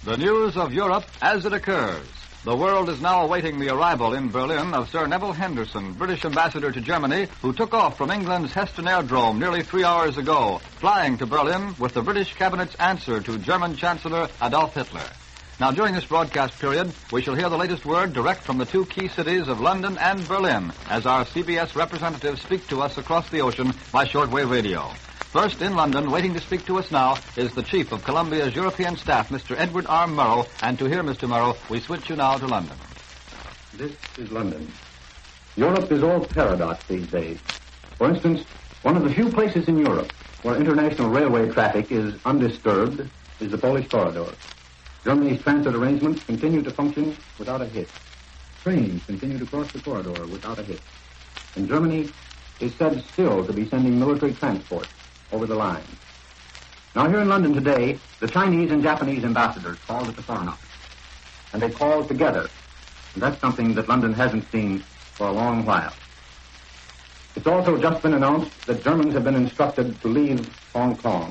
The news of Europe as it occurs. The world is now awaiting the arrival in Berlin of Sir Neville Henderson, British ambassador to Germany, who took off from England's Heston Aerodrome nearly 3 hours ago, flying to Berlin with the British cabinet's answer to German Chancellor Adolf Hitler. Now, during this broadcast period, we shall hear the latest word direct from the two key cities of London and Berlin as our CBS representatives speak to us across the ocean by shortwave radio. First, in London, waiting to speak to us now, is the Chief of Columbia's European Staff, Mr. Edward R. Murrow. And to hear Mr. Murrow, we switch you now to London. This is London. Europe is all paradox these days. For instance, one of the few places in Europe where international railway traffic is undisturbed is the Polish corridor. Germany's transit arrangements continue to function without a hitch. Trains continue to cross the corridor without a hitch. And Germany is said still to be sending military transport over the line. Now, here in London today, the Chinese and Japanese ambassadors called at the Foreign Office. And they called together. And that's something that London hasn't seen for a long while. It's also just been announced that Germans have been instructed to leave Hong Kong.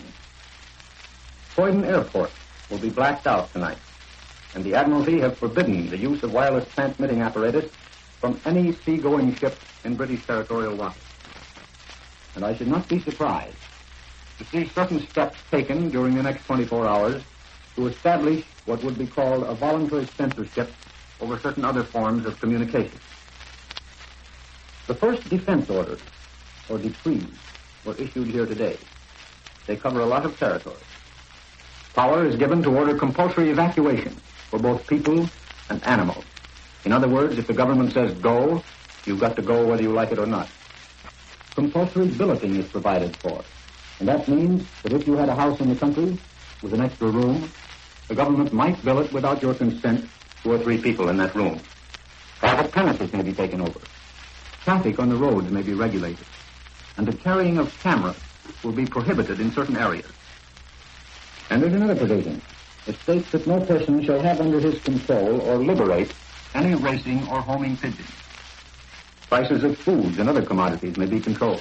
Croydon Airport will be blacked out tonight. And the Admiralty have forbidden the use of wireless transmitting apparatus from any seagoing ship in British territorial waters. And I should not be surprised to see certain steps taken during the next 24 hours to establish what would be called a voluntary censorship over certain other forms of communication. The first defense orders, or decrees, were issued here today. They cover a lot of territory. Power is given to order compulsory evacuation for both people and animals. In other words, if the government says go, you've got to go whether you like it or not. Compulsory billeting is provided for. And that means that if you had a house in the country with an extra room, the government might bill it without your consent 2 or 3 people in that room. Private premises may be taken over. Traffic on the roads may be regulated. And the carrying of cameras will be prohibited in certain areas. And there's another provision. It states that no person shall have under his control or liberate any racing or homing pigeons. Prices of foods and other commodities may be controlled.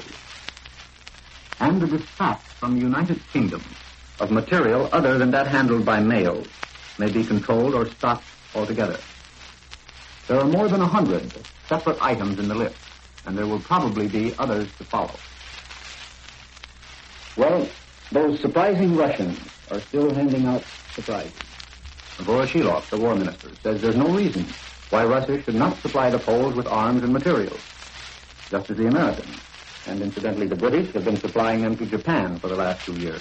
And the dispatch from the United Kingdom of material other than that handled by mail may be controlled or stopped altogether. There are more than 100 separate items in the list, and there will probably be others to follow. Well, those surprising Russians are still handing out surprises. Voroshilov, the war minister, says there's no reason why Russia should not supply the Poles with arms and materials, just as the Americans, and incidentally the British, have been supplying them to Japan for the last 2 years.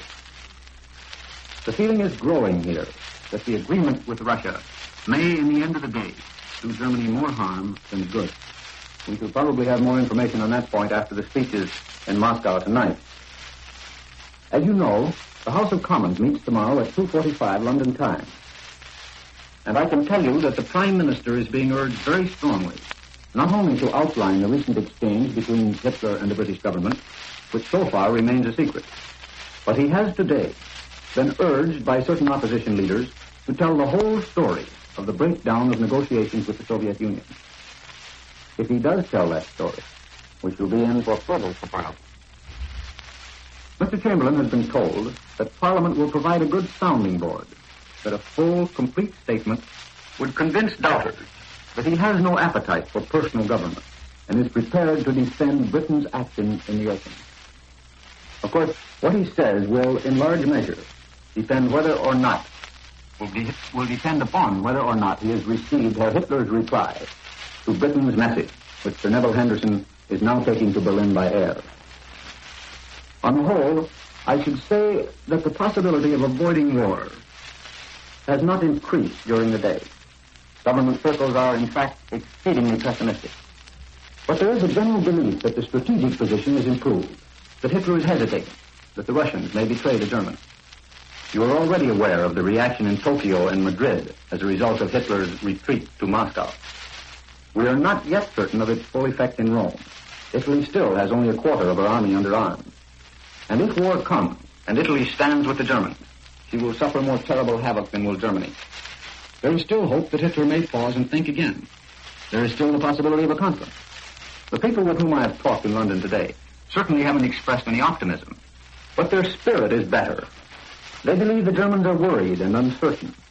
The feeling is growing here that the agreement with Russia may, in the end of the day, do Germany more harm than good. We shall probably have more information on that point after the speeches in Moscow tonight. As you know, the House of Commons meets tomorrow at 2:45 London time. And I can tell you that the Prime Minister is being urged very strongly not only to outline the recent exchange between Hitler and the British government, which so far remains a secret, but he has today been urged by certain opposition leaders to tell the whole story of the breakdown of negotiations with the Soviet Union. If he does tell that story, we shall be in for trouble for Parliament. Mr. Chamberlain has been told that Parliament will provide a good sounding board, that a full, complete statement would convince doubters that he has no appetite for personal government and is prepared to defend Britain's action in the open. Of course, what he says will, in large measure, depend whether or not, will depend upon whether or not he has received Herr Hitler's reply to Britain's message, which Sir Neville Henderson is now taking to Berlin by air. On the whole, I should say that the possibility of avoiding war has not increased during the day. Government circles are, in fact, exceedingly pessimistic. But there is a general belief that the strategic position is improved, that Hitler is hesitating, that the Russians may betray the Germans. You are already aware of the reaction in Tokyo and Madrid as a result of Hitler's retreat to Moscow. We are not yet certain of its full effect in Rome. Italy still has only a quarter of her army under arms. And if war comes, and Italy stands with the Germans, she will suffer more terrible havoc than will Germany. There is still hope that Hitler may pause and think again. There is still the possibility of a conference. The people with whom I have talked in London today certainly haven't expressed any optimism, but their spirit is better. They believe the Germans are worried and uncertain,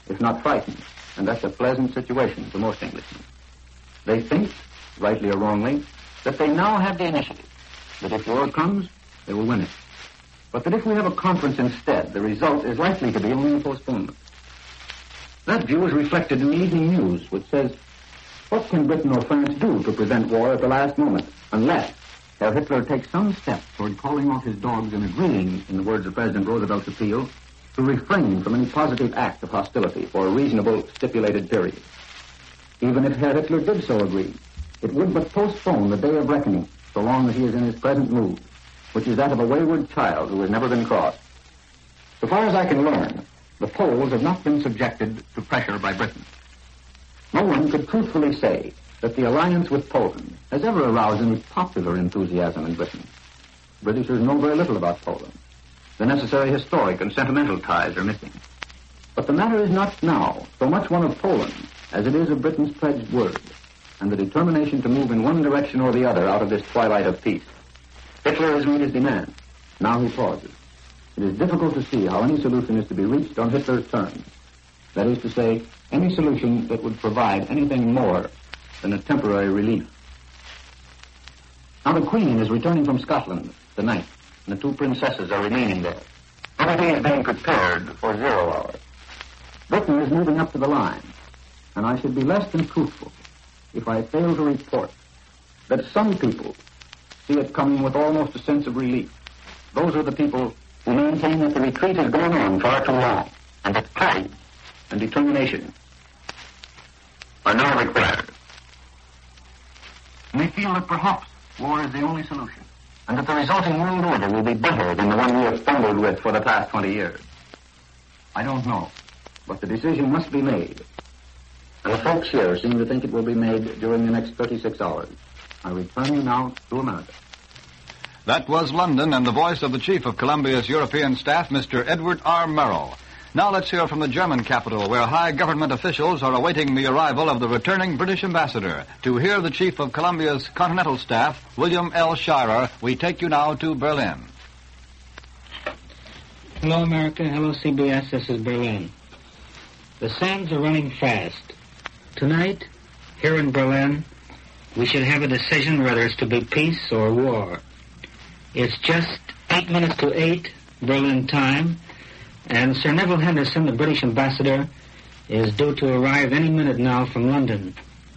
if not frightened, and that's a pleasant situation for most Englishmen. They think, rightly or wrongly, that they now have the initiative, that if war comes, they will win it. But that if we have a conference instead, the result is likely to be only a postponement. That view is reflected in the Evening News, which says, what can Britain or France do to prevent war at the last moment, unless Herr Hitler takes some step toward calling off his dogs and agreeing, in the words of President Roosevelt's appeal, to refrain from any positive act of hostility for a reasonable stipulated period. Even if Herr Hitler did so agree, it would but postpone the day of reckoning so long as he is in his present mood, which is that of a wayward child who has never been crossed. So far as I can learn, the Poles have not been subjected to pressure by Britain. No one could truthfully say that the alliance with Poland has ever aroused any popular enthusiasm in Britain. Britishers know very little about Poland. The necessary historic and sentimental ties are missing. But the matter is not now so much one of Poland as it is of Britain's pledged word and the determination to move in one direction or the other out of this twilight of peace. Hitler has made his demand. Now he pauses. It is difficult to see how any solution is to be reached on Hitler's terms. That is to say, any solution that would provide anything more than a temporary relief. Now the Queen is returning from Scotland tonight, and the two princesses are remaining there. Everything is being prepared for 0 hour. Britain is moving up to the line, and I should be less than truthful if I fail to report that some people see it coming with almost a sense of relief. Those are the people who maintain that the retreat has gone on far too long, and that courage and determination are now required. We feel that perhaps war is the only solution, and that the resulting world order will be better than the one we have fumbled with for the past 20 years. I don't know, but the decision must be made. And the folks here seem to think it will be made during the next 36 hours. I return you now to America. That was London and the voice of the Chief of Columbia's European staff, Mr. Edward R. Murrow. Now let's hear from the German capital, where high government officials are awaiting the arrival of the returning British ambassador. To hear the Chief of Columbia's Continental Staff, William L. Shirer, we take you now to Berlin. Hello, America. Hello, CBS. This is Berlin. The sands are running fast. Tonight, here in Berlin, we should have a decision whether it's to be peace or war. It's just 8 minutes to 8 Berlin time, and Sir Neville Henderson, the British ambassador, is due to arrive any minute now from London.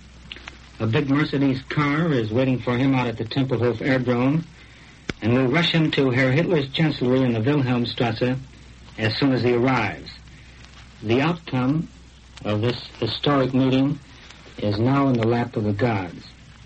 A big Mercedes car is waiting for him out at the Tempelhof Airdrome, and will rush him to Herr Hitler's chancellery in the Wilhelmstrasse as soon as he arrives. The outcome of this historic meeting is now in the lap of the gods.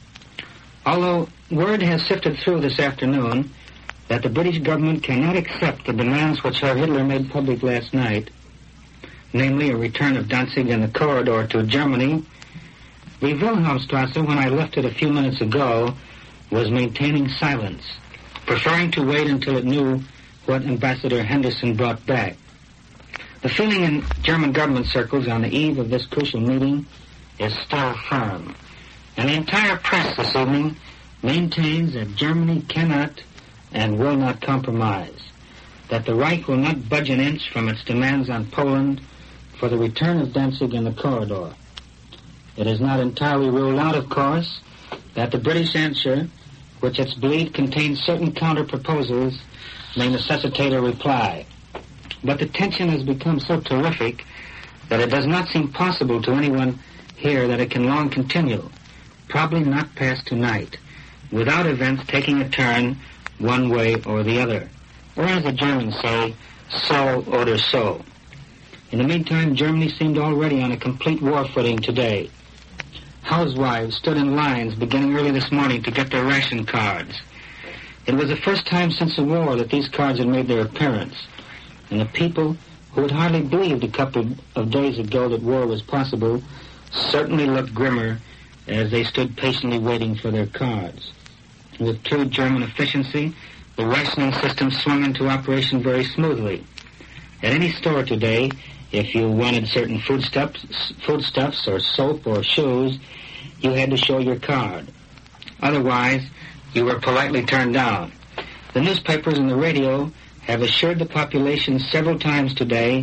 Although word has sifted through this afternoon that the British government cannot accept the demands which Herr Hitler made public last night, namely a return of Danzig and the corridor to Germany, the Wilhelmstrasse, when I left it a few minutes ago, was maintaining silence, preferring to wait until it knew what Ambassador Henderson brought back. The feeling in German government circles on the eve of this crucial meeting is still firm, and the entire press this evening maintains that Germany cannot and will not compromise, that the Reich will not budge an inch from its demands on Poland for the return of Danzig and the corridor. It is not entirely ruled out, of course, that the British answer, which it's believed contains certain counter-proposals, may necessitate a reply. But the tension has become so terrific that it does not seem possible to anyone here that it can long continue, probably not past tonight, without events taking a turn one way or the other, or as the Germans say, so oder so. In the meantime, Germany seemed already on a complete war footing today. Housewives stood in lines beginning early this morning to get their ration cards. It was the first time since the war that these cards had made their appearance, and the people who had hardly believed a couple of days ago that war was possible certainly looked grimmer as they stood patiently waiting for their cards. With true German efficiency, the rationing system swung into operation very smoothly. At any store today, if you wanted certain foodstuffs or soap or shoes, you had to show your card. Otherwise, you were politely turned down. The newspapers and the radio have assured the population several times today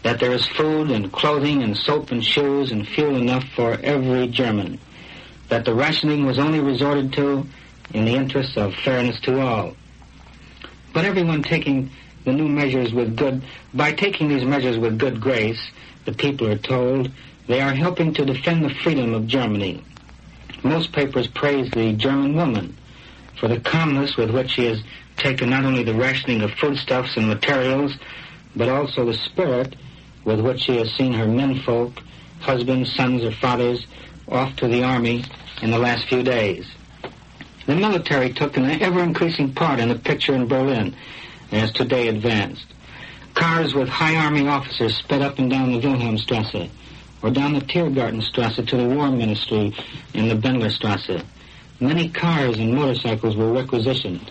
that there is food and clothing and soap and shoes and fuel enough for every German, that the rationing was only resorted to in the interests of fairness to all. But everyone taking the new measures by taking these measures with good grace, the people are told, they are helping to defend the freedom of Germany. Most papers praise the German woman for the calmness with which she has taken not only the rationing of foodstuffs and materials, but also the spirit with which she has seen her menfolk, husbands, sons, or fathers, off to the army in the last few days. The military took an ever-increasing part in the picture in Berlin as today advanced. Cars with high army officers sped up and down the Wilhelmstrasse, or down the Tiergartenstrasse to the War Ministry in the Bendlerstrasse. Many cars and motorcycles were requisitioned.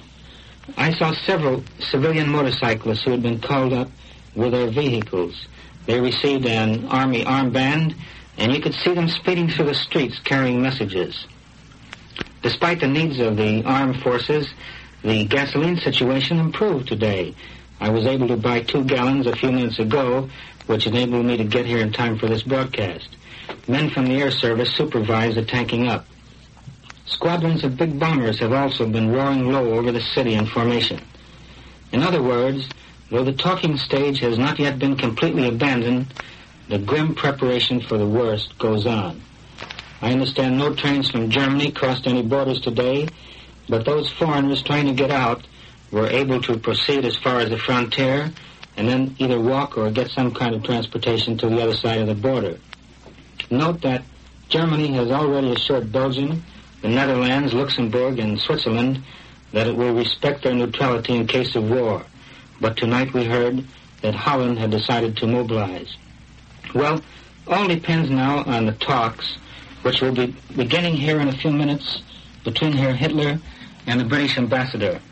I saw several civilian motorcyclists who had been called up with their vehicles. They received an army armband, and you could see them speeding through the streets carrying messages. Despite the needs of the armed forces, the gasoline situation improved today. I was able to buy 2 gallons a few minutes ago, which enabled me to get here in time for this broadcast. Men from the air service supervise the tanking up. Squadrons of big bombers have also been roaring low over the city in formation. In other words, though the talking stage has not yet been completely abandoned, the grim preparation for the worst goes on. I understand no trains from Germany crossed any borders today, but those foreigners trying to get out were able to proceed as far as the frontier and then either walk or get some kind of transportation to the other side of the border. Note that Germany has already assured Belgium, the Netherlands, Luxembourg, and Switzerland that it will respect their neutrality in case of war. But tonight we heard that Holland had decided to mobilize. Well, all depends now on the talks, which will be beginning here in a few minutes between Herr Hitler and the British ambassador.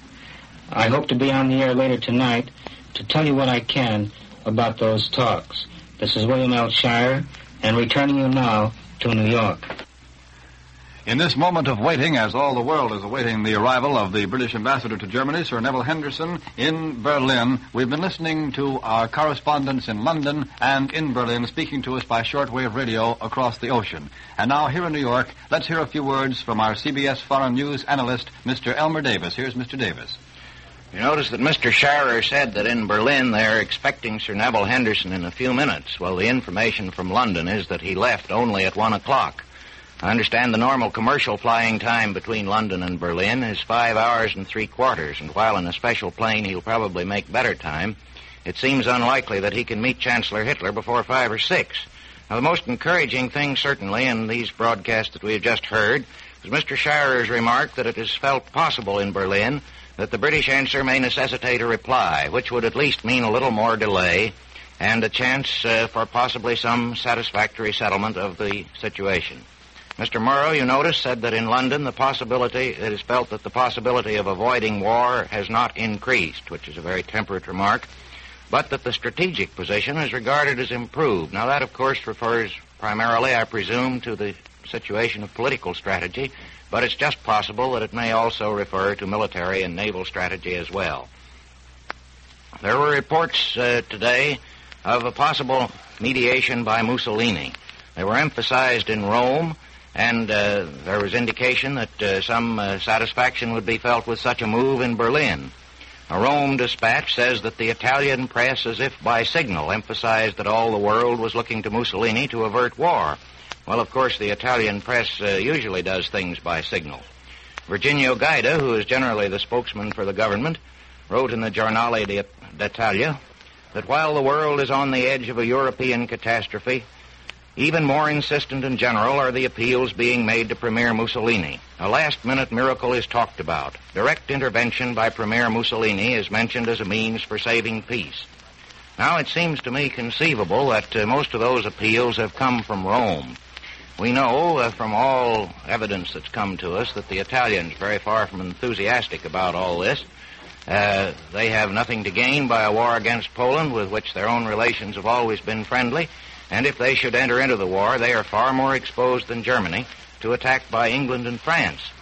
I hope to be on the air later tonight to tell you what I can about those talks. This is William L. Shire, and returning you now to New York. In this moment of waiting, as all the world is awaiting the arrival of the British ambassador to Germany, Sir Neville Henderson, in Berlin, we've been listening to our correspondents in London and in Berlin speaking to us by shortwave radio across the ocean. And now, here in New York, let's hear a few words from our CBS Foreign News analyst, Mr. Elmer Davis. Here's Mr. Davis. You notice that Mr. Sharer said that in Berlin they're expecting Sir Neville Henderson in a few minutes. Well, the information from London is that he left only at 1 o'clock. I understand the normal commercial flying time between London and Berlin is 5 hours and 3/4, and while in a special plane he'll probably make better time, it seems unlikely that he can meet Chancellor Hitler before 5 or 6. Now, the most encouraging thing, certainly, in these broadcasts that we have just heard, is Mr. Scherer's remark that it is felt possible in Berlin that the British answer may necessitate a reply, which would at least mean a little more delay and a chance for possibly some satisfactory settlement of the situation. Mr. Murrow, you notice, said that in London it is felt that the possibility of avoiding war has not increased, which is a very temperate remark, but that the strategic position is regarded as improved. Now, that, of course, refers primarily, I presume, to the situation of political strategy, but it's just possible that it may also refer to military and naval strategy as well. There were reports today of a possible mediation by Mussolini. They were emphasized in Rome, and there was indication that some satisfaction would be felt with such a move in Berlin. A Rome dispatch says that the Italian press, as if by signal, emphasized that all the world was looking to Mussolini to avert war. Well, of course, the Italian press usually does things by signal. Virginio Gaida, who is generally the spokesman for the government, wrote in the Giornale d'Italia that while the world is on the edge of a European catastrophe, even more insistent and general are the appeals being made to Premier Mussolini. A last-minute miracle is talked about. Direct intervention by Premier Mussolini is mentioned as a means for saving peace. Now, it seems to me conceivable that most of those appeals have come from Rome. We know from all evidence that's come to us that the Italians are very far from enthusiastic about all this. They have nothing to gain by a war against Poland, with which their own relations have always been friendly. And if they should enter into the war, they are far more exposed than Germany to attack by England and France.